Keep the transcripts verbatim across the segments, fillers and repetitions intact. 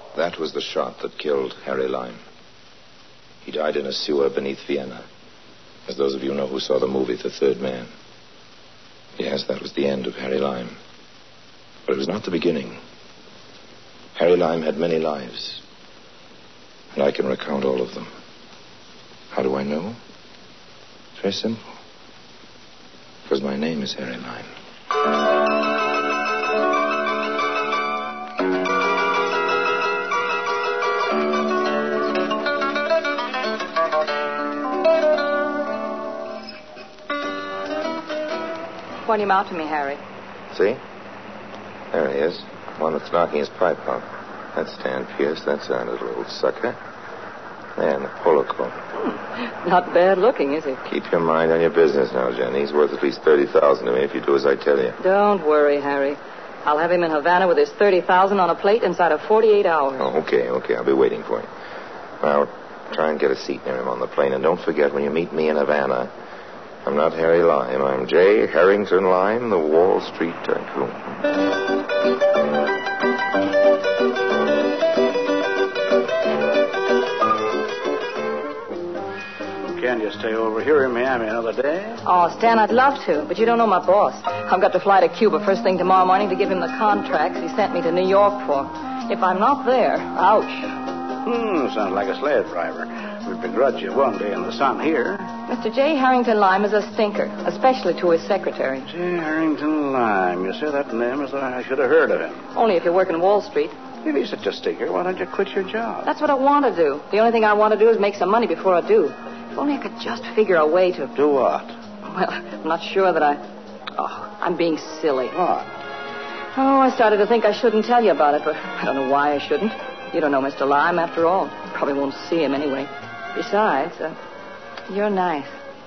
That was the shot that killed Harry Lime. He died in a sewer beneath Vienna, as those of you know who saw the movie The Third Man. Yes, that was the end of Harry Lime. But it was not the beginning. Harry Lime had many lives, and I can recount all of them. How do I know? It's very simple. Because my name is Harry Lime. Point him out to me, Harry. See? There he is. One that's knocking his pipe out. That's Stan Pierce. That's our little old sucker. There in the polo coat. Hmm. Not bad looking, is he? Keep your mind on your business now, Jenny. He's worth at least thirty thousand dollars to me if you do as I tell you. Don't worry, Harry. I'll have him in Havana with his thirty thousand dollars on a plate inside of forty-eight hours. Oh, okay, okay. I'll be waiting for you. Now, try and get a seat near him on the plane. And don't forget, when you meet me in Havana, I'm not Harry Lime. I'm J. Harrington Lime, the Wall Street Tycoon. Can't you stay over here in Miami another day? Oh, Stan, I'd love to, but you don't know my boss. I've got to fly to Cuba first thing tomorrow morning to give him the contracts he sent me to New York for. If I'm not there, ouch. Hmm, sounds like a slave driver. We'd begrudge you one day in the sun here. Mister J. Harrington Lime is a stinker, especially to his secretary. J. Harrington Lime. You say that name as though I should have heard of him. Only if you work in Wall Street. If he's such a stinker, why don't you quit your job? That's what I want to do. The only thing I want to do is make some money before I do. If only I could just figure a way to... Do what? Well, I'm not sure that I... Oh, I'm being silly. What? Oh, I started to think I shouldn't tell you about it, but I don't know why I shouldn't. You don't know Mister Lime, after all. Probably won't see him anyway. Besides, uh, you're nice.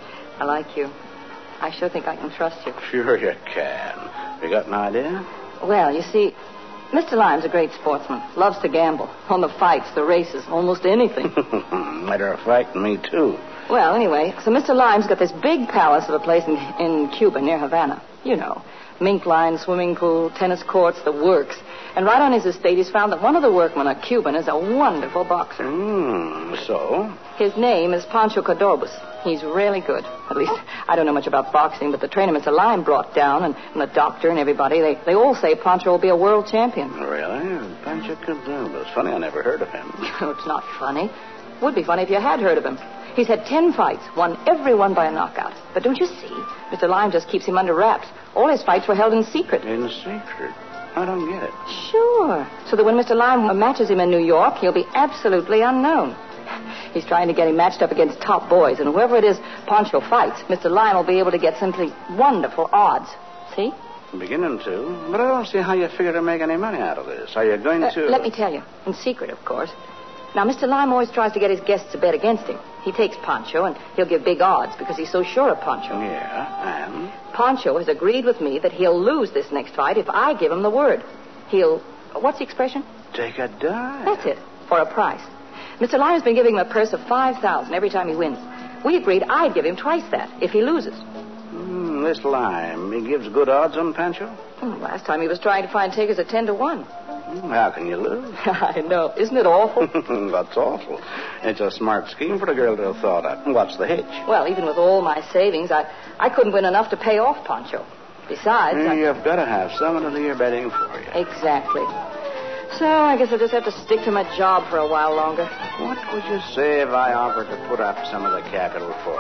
I like you. I sure think I can trust you. Sure you can. You got an idea? Well, you see, Mister Lime's a great sportsman. Loves to gamble. On the fights, the races, almost anything. Matter of fact, me too. Well, anyway, so Mister Lime's got this big palace of a place in, in Cuba near Havana. You know, mink line, swimming pool, tennis courts, the works. And right on his estate, he's found that one of the workmen, a Cuban, is a wonderful boxer. Hmm, so? His name is Pancho Cordobus. He's really good. At least, I don't know much about boxing, but the trainer Mister Lime brought down, and, and the doctor and everybody, they, they all say Pancho will be a world champion. Really? Pancho Cordobus. Funny, I never heard of him. It's not funny. Would be funny if you had heard of him. He's had ten fights, won every one by a knockout. But don't you see? Mister Lime just keeps him under wraps. All his fights were held in secret. In secret? I don't get it. Sure. So that when Mister Lime matches him in New York, he'll be absolutely unknown. He's trying to get him matched up against top boys, and whoever it is Pancho fights, Mister Lime will be able to get simply wonderful odds. See? I'm beginning to, but I don't see how you figure to make any money out of this. Are you going Uh, to... let me tell you. In secret, of course. Now, Mister Lime always tries to get his guests to bet against him. He takes Pancho, and he'll give big odds because he's so sure of Pancho. Yeah, and? Pancho has agreed with me that he'll lose this next fight if I give him the word. He'll... What's the expression? Take a dive. That's it. For a price. Mister Lime has been giving him a purse of five thousand dollars every time he wins. We agreed I'd give him twice that if he loses. Hmm, this Lime, he gives good odds on Pancho? Oh, last time he was trying to find takers at ten to one. Hmm, how can you lose? I know. Isn't it awful? That's awful. It's a smart scheme for the girl to have thought of. What's the hitch? Well, even with all my savings, I, I couldn't win enough to pay off Pancho. Besides... Yeah, I... You've got to have someone to do your betting for you. Exactly. So I guess I'll just have to stick to my job for a while longer. What would you say if I offered to put up some of the capital for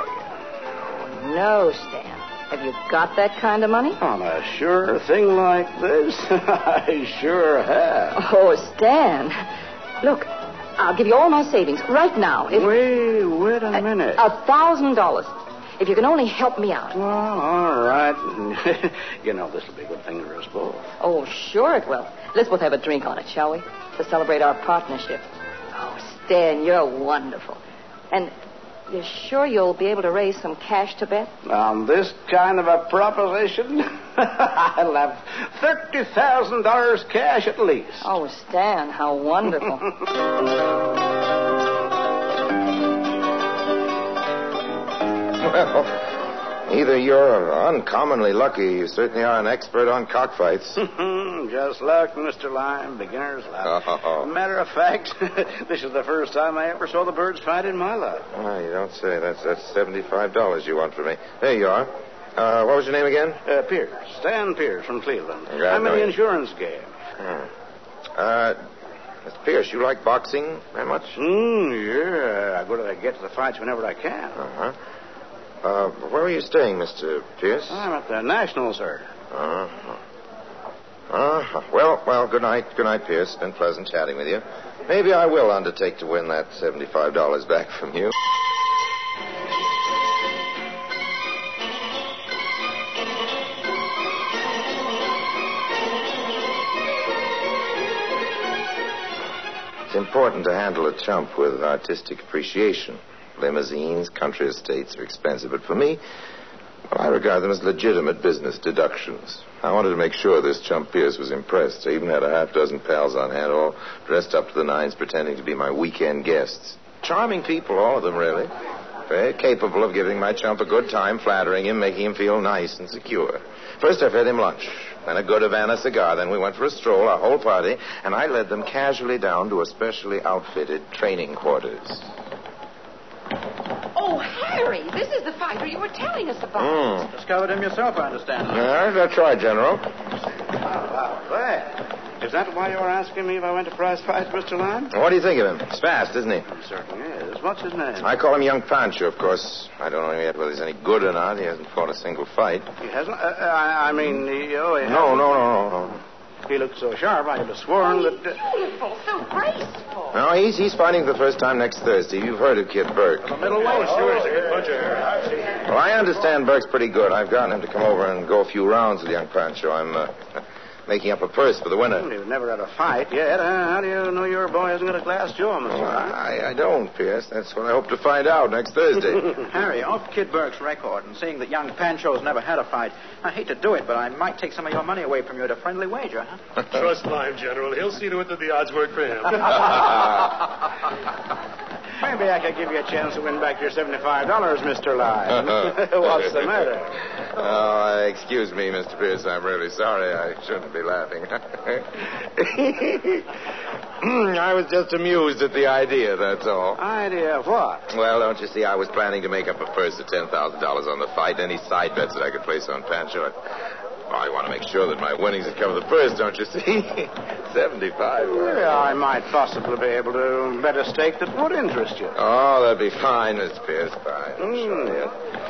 you? No, Stan. Have you got that kind of money? On a sure thing like this? I sure have. Oh, Stan. Look, I'll give you all my savings right now. If... Wait, wait a minute. A thousand dollars. If you can only help me out. Well, all right. You know, this will be a good thing for us both. Oh, sure it will. Let's both have a drink on it, shall we? To celebrate our partnership. Oh, Stan, you're wonderful. And you're sure you'll be able to raise some cash to bet? On this kind of a proposition, I'll have thirty thousand dollars cash at least. Oh, Stan, how wonderful. Well, Either you're uncommonly lucky, you certainly are an expert on cockfights. Just luck, Mister Lime. Beginner's luck. Oh. Matter of fact, this is the first time I ever saw the birds fight in my life. Oh, you don't say. That's that's seventy-five dollars you want from me. There you are. Uh, what was your name again? Uh, Pierce. Stan Pierce from Cleveland. Yeah, I'm in the insurance game. Hmm. Uh, Mister Pierce, you like boxing very much? Mm, yeah. I go to get to the fights whenever I can. Uh-huh. Uh, where are you staying, Mister Pierce? I'm at the National, sir. Uh-huh. Uh-huh. Well, well, good night. Good night, Pierce. It's been pleasant chatting with you. Maybe I will undertake to win that seventy-five dollars back from you. It's important to handle a chump with artistic appreciation. Limousines, country estates are expensive, but for me, well, I regard them as legitimate business deductions. I wanted to make sure this chump Pierce was impressed. I even had a half dozen pals on hand, all dressed up to the nines, pretending to be my weekend guests. Charming people, all of them, really. Very capable of giving my chump a good time, flattering him, making him feel nice and secure. First, I fed him lunch, then a good Havana cigar, then we went for a stroll, our whole party, and I led them casually down to a specially outfitted training quarters. Oh, Harry, this is the fighter you were telling us about. Mm. Discovered him yourself, I understand. Yeah, that's right, General. Oh, wow. Well, is that why you were asking me if I went to prize fights, Mister Lime? What do you think of him? He's fast, isn't he? He certainly is. What's his name? I call him Young Pancho, of course. I don't know yet whether he's any good or not. He hasn't fought a single fight. He hasn't? Uh, I, I mean, he, oh, he No, hasn't. no, no, no, no. He looked so sharp, I could have sworn Oh, that... Uh, beautiful, so graceful. No, he's he's fighting for the first time next Thursday. You've heard of Kid Burke. the middleweight. Oh, sure, he's a good puncher. I've seen him. Well, I understand Burke's pretty good. I've gotten him to come over and go a few rounds with Young Pancho. I'm uh, making up a purse for the winner. You've never had a fight yet. Uh, how do you know your boy hasn't got a glass jaw, Mister Well, Lime? I, I don't, Pierce. That's what I hope to find out next Thursday. Harry, off Kid Burke's record and seeing that young Pancho's never had a fight, I hate to do it, but I might take some of your money away from you at a friendly wager, huh? Trust Lime, General. He'll see to it that the odds work for him. Maybe I could give you a chance to win back your seventy-five dollars, Mister Lime. What's the matter? Oh, excuse me, Mister Pierce. I'm really sorry. I shouldn't be laughing. I was just amused at the idea, that's all. Idea of what? Well, don't you see, I was planning to make up a purse of ten thousand dollars on the fight. Any side bets that I could place on Pancho. I, well, I want to make sure that my winnings would cover the purse, don't you see? seventy-five. Yeah, I might possibly be able to bet a stake that would interest you. Oh, that'd be fine, Miss Pierce. Fine. I'm sure, Mm.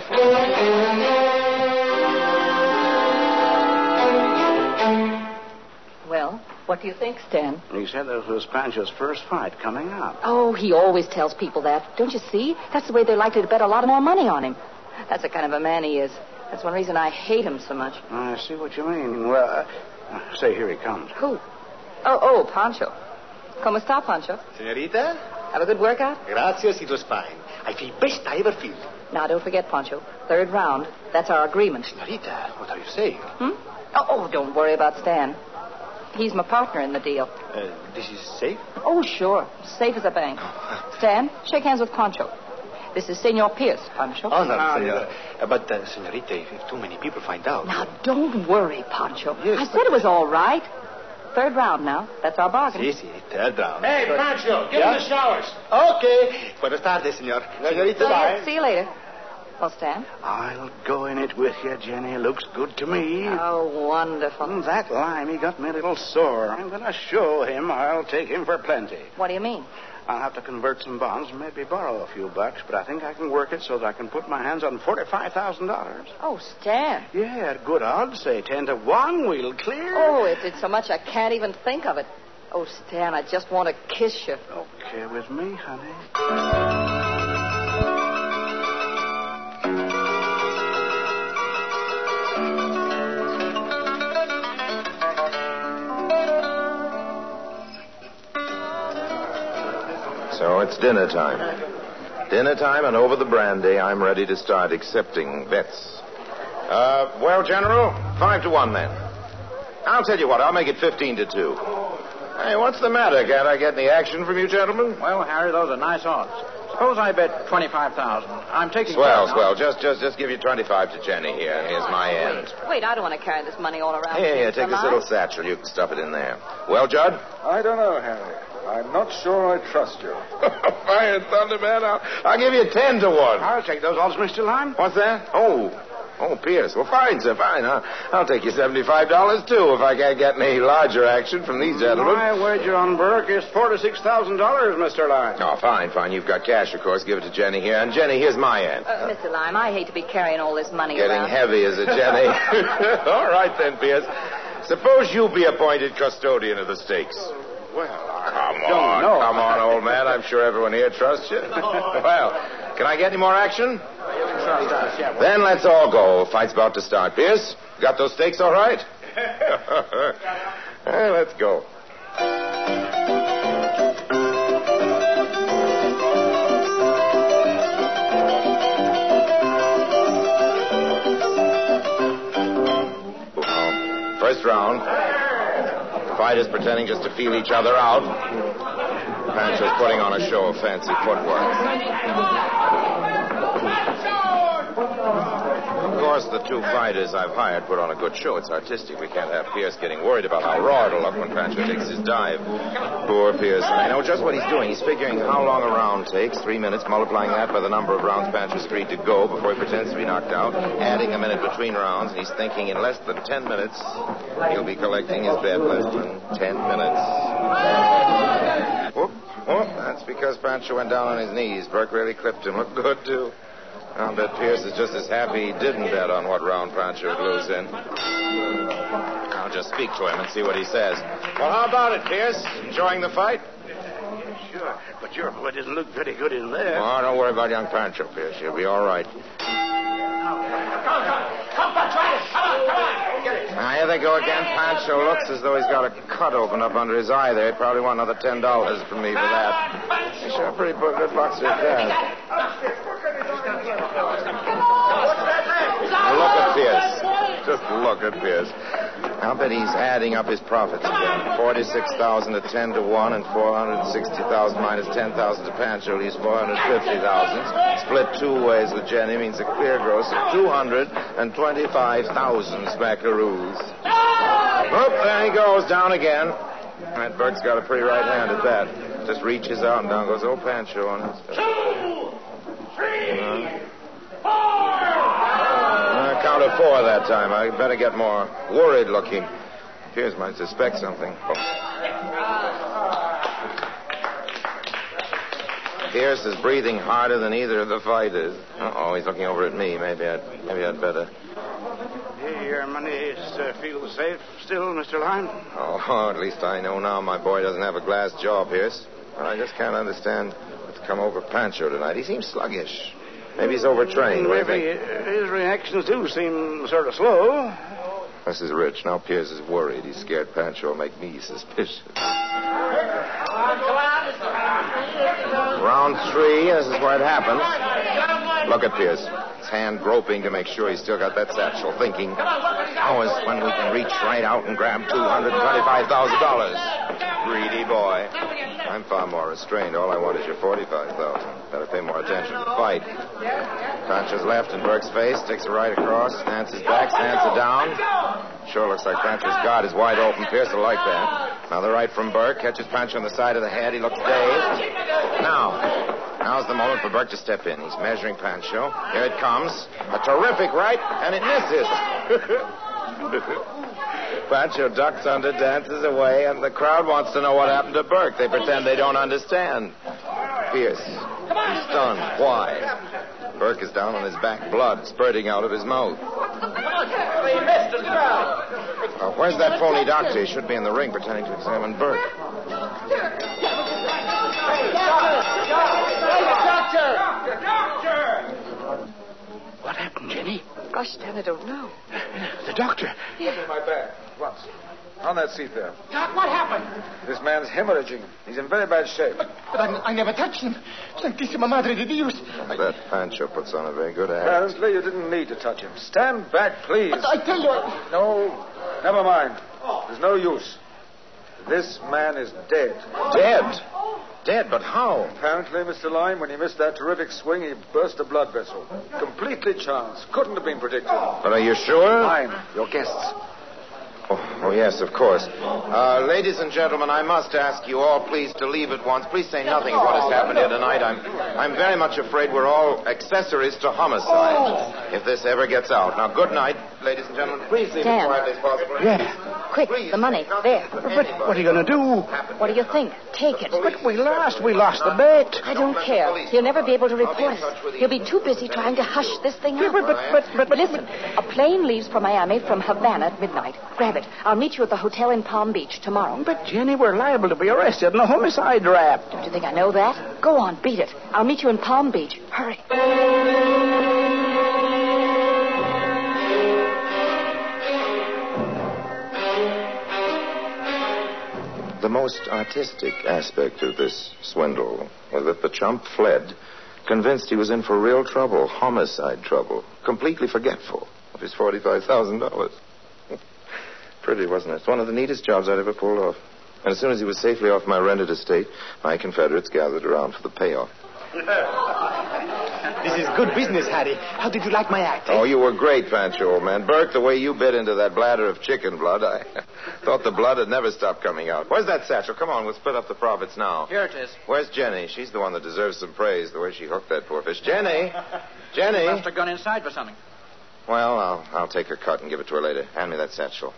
Well, what do you think, Stan? He said this was Pancho's first fight coming up. Oh, he always tells people that. Don't you see? That's the way they're likely to bet a lot more money on him. That's the kind of a man he is. That's one reason I hate him so much. I see what you mean. Well, uh, say, here he comes. Who? Oh, oh, Pancho. ¿Cómo está, Pancho? Senorita? Have a good workout? Gracias, it was fine. I feel best I ever feel. Now, don't forget, Pancho. Third round. That's our agreement. Senorita, what are you saying? Hmm? Oh, oh, don't worry about Stan. He's my partner in the deal. Uh, this is safe? Oh, sure. Safe as a bank. Stan, shake hands with Pancho. This is Senor Pierce, Pancho. Oh, no, Ah, senor. Uh, but, uh, senorita, if, if too many people find out... Now, don't worry, Pancho. Yes, I but- said it was all right. Third round now. That's our bargain. Si, si, third round. Hey, Pancho, give Yeah? him the showers. Okay. Buenas tardes, senor. Senorita, See you- bye. See you later. Well, Stan? I'll go in it with you, Jenny. Looks good to me. Oh, wonderful. Mm, That lime, he got me a little sore. I'm going to show him I'll take him for plenty. What do you mean? I'll have to convert some bonds and maybe borrow a few bucks, but I think I can work it so that I can put my hands on forty-five thousand dollars. Oh, Stan. Yeah, at good odds, say ten to one, we'll clear. Oh, it's, it's so much I can't even think of it. Oh, Stan, I just want to kiss you. Okay with me, honey. So it's dinner time. Dinner time, and over the brandy, I'm ready to start accepting bets. Uh, well, General, five to one then. I'll tell you what, I'll make it fifteen to two. Hey, what's the matter? Can't I get any action from you gentlemen? Well, Harry, those are nice odds. Suppose I bet twenty-five thousand. I'm taking... Swell, swell. Just, just, just give you twenty-five to Jenny here. Here's my end. Wait, I don't want to carry this money all around. Here, here, Mister take this Lime. little satchel. You can stuff it in there. Well, Judd? I don't know, Harry. I'm not sure I trust you. Fire and thunder, man. I'll, I'll give you ten to one. I'll take those odds, Mister Lime. What's that? Oh, oh, Pierce. Well, fine, sir, fine. I'll, I'll take you seventy-five dollars, too, if I can't get any larger action from these gentlemen. My wager on Burke is forty-six thousand dollars, Mister Lime. Oh, fine, fine. You've got cash, of course. Give it to Jenny here. And, Jenny, here's my end. Uh, Mister Lime, I hate to be carrying all this money Getting around. heavy, is it, Jenny? All right, then, Pierce. Suppose you be appointed custodian of the stakes. Well, I Come don't on, know. come on, old man. I'm sure everyone here trusts you. Well, can I get any more action? Then let's all go. Fight's about to start. Pierce, got those stakes all right? Well, let's go. First round. Fighters pretending just to feel each other out. Pancho's putting on a show of fancy footwork. Of course, the two fighters I've hired put on a good show. It's artistic. We can't have Pierce getting worried about how raw it'll look when Pancho takes his dive. Poor Pierce. I know just what he's doing. He's figuring how long a round takes. Three minutes, multiplying that by the number of rounds Pancho's agreed to go before he pretends to be knocked out, adding a minute between rounds, and he's thinking in less than ten minutes he'll be collecting his bet. Less than ten minutes. Whoop, whoop. That's because Pancho went down on his knees. Burke really clipped him. Looked good, too. I'll bet Pierce is just as happy he didn't bet on what round Pancho would lose in. I'll just speak to him and see what he says. Well, how about it, Pierce? Enjoying the fight? Sure, but your boy doesn't look very good in there. Oh, don't worry about young Pancho, Pierce. He'll be all right. Now, here they go again. Pancho looks as though he's got a cut open up under his eye there. He'd probably want another ten dollars from me for that. He's sure a pretty good boxer at that. Look at Pierce. Just look at Pierce. I'll bet he's adding up his profits again. forty-six thousand to ten to one and four hundred sixty thousand minus ten thousand to Pancho leaves four hundred fifty thousand. Split two ways with Jenny means a clear gross of two hundred twenty-five thousand smackaroos. Oop, there he goes, down again. That Burke's got a pretty right hand at that. Just reaches out and down goes old Pancho on his face. Two, three, Uh, four. I counted four that time. I better get more worried looking. Pierce might suspect something. Oh. Pierce is breathing harder than either of the fighters. Uh-oh, he's looking over at me. Maybe I'd, maybe I'd better. Your money is, uh, feels safe still, Mister Lime? Oh, at least I know now my boy doesn't have a glass jaw, Pierce. But I just can't understand what's come over Pancho tonight. He seems sluggish. Maybe he's overtrained. What do you Maybe think? his reactions do seem sort of slow. This is Rich. Now Pierce is worried. He's scared Pancho will make me suspicious. Round three, this is where it happens. Look at Pierce. His hand groping to make sure he's still got that satchel, thinking, now is when we can reach right out and grab two hundred twenty-five thousand dollars. Greedy boy. I'm far more restrained. All I want is your forty-five thousand dollars. Better pay more attention to the fight. Pancho's left in Burke's face, sticks it right across, slants his back, slants it down. Sure looks like Pancho's guard is wide open. Pierce will like that. Now the right from Burke catches Pancho on the side of the head. He looks dazed. Now, now's the moment for Burke to step in. He's measuring Pancho. Here it comes. A terrific right, and it misses. Pancho ducks under, dances away, and the crowd wants to know what happened to Burke. They pretend they don't understand. Pierce, he's stunned. Why? Burke is down on his back, blood spurting out of his mouth. Uh, where's that phony doctor? He should be in the ring pretending to examine Burke. What happened, Jenny? Gosh, Dan, I don't know. The doctor. Look in my bag. Once. On that seat there. Doc, what happened? This man's hemorrhaging. He's in very bad shape. But I, I never touched him. Santissima Madre de Dios. I bet Pancho puts on a very good act. Apparently, you didn't need to touch him. Stand back, please. But I tell you... I... No, never mind. There's no use. This man is dead. Dead? Dead, but how? Apparently, Mister Lime, when he missed that terrific swing, he burst a blood vessel. Completely chance. Couldn't have been predicted. But are you sure? Lime, your guests. Oh, oh, yes, of course. Uh, ladies and gentlemen, I must ask you all, please, to leave at once. Please say nothing of what has happened here tonight. I'm, I'm very much afraid we're all accessories to homicide. If this ever gets out. Now, good night, ladies and gentlemen. Please leave Dan. as quietly as possible. Yeah. Quick, Please, the money. nothing There. for But anybody. what are you going to do? What do you think? Take it. But we lost. We lost the bet. I don't care. He'll never be able to report us. He'll be too busy trying to hush this thing up. But, but, but, but, But listen, a plane leaves for Miami from Havana at midnight. Grab it. I'll meet you at the hotel in Palm Beach tomorrow. But, Jenny, we're liable to be arrested in a homicide rap. Don't you think I know that? Go on, beat it. I'll meet you in Palm Beach. Hurry. The most artistic aspect of this swindle was that the chump fled, convinced he was in for real trouble, homicide trouble, completely forgetful of his forty-five thousand dollars. Pretty, wasn't it? It's one of the neatest jobs I'd ever pulled off. And as soon as he was safely off my rented estate, my Confederates gathered around for the payoff. This is good business, Harry. How did you like my act? Eh? Oh, you were great, Pancho, old man. Burke, the way you bit into that bladder of chicken blood, I thought the blood had never stopped coming out. Where's that satchel? Come on, we'll split up the profits now. Here it is. Where's Jenny? She's the one that deserves some praise, the way she hooked that poor fish. Jenny! Jenny! Left a gun inside for something. Well, I'll, I'll take her cut and give it to her later. Hand me that satchel.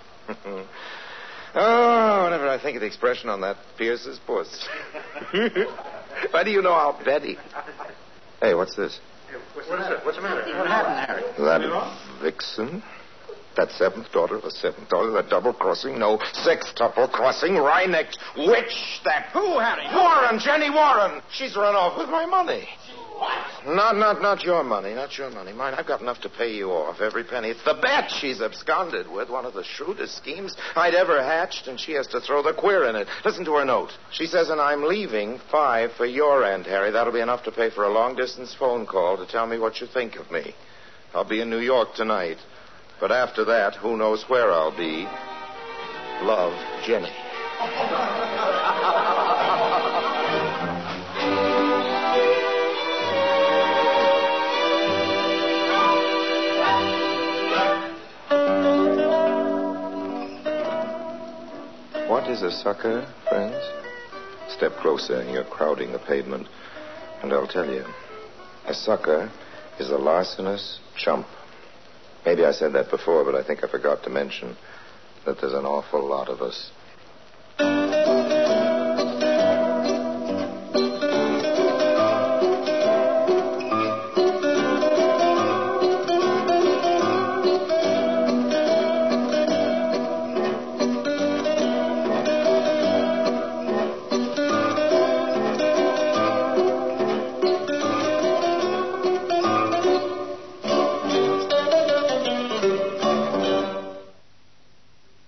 Oh, whenever I think of the expression on that Pierce's puss. Why do you know I'll Betty? Hey, what's this? What's the matter? What's the matter? What happened, Harry? That vixen? That seventh daughter of a seventh daughter, that double-crossing, no, sextuple-crossing, wry-necked witch, that... Who, Harry? Warren, Jenny Warren. She's run off with my money. What? Not, not, not your money, not your money. Mine, I've got enough to pay you off, every penny. It's the bet she's absconded with, one of the shrewdest schemes I'd ever hatched, and she has to throw the queer in it. Listen to her note. She says, and I'm leaving five for your end, Harry. That'll be enough to pay for a long-distance phone call to tell me what you think of me. I'll be in New York tonight. But after that, who knows where I'll be. Love, Jenny. What is a sucker, friends? Step closer, you're crowding the pavement, and I'll tell you. A sucker is a larcenous chump. Maybe I said that before, but I think I forgot to mention that there's an awful lot of us.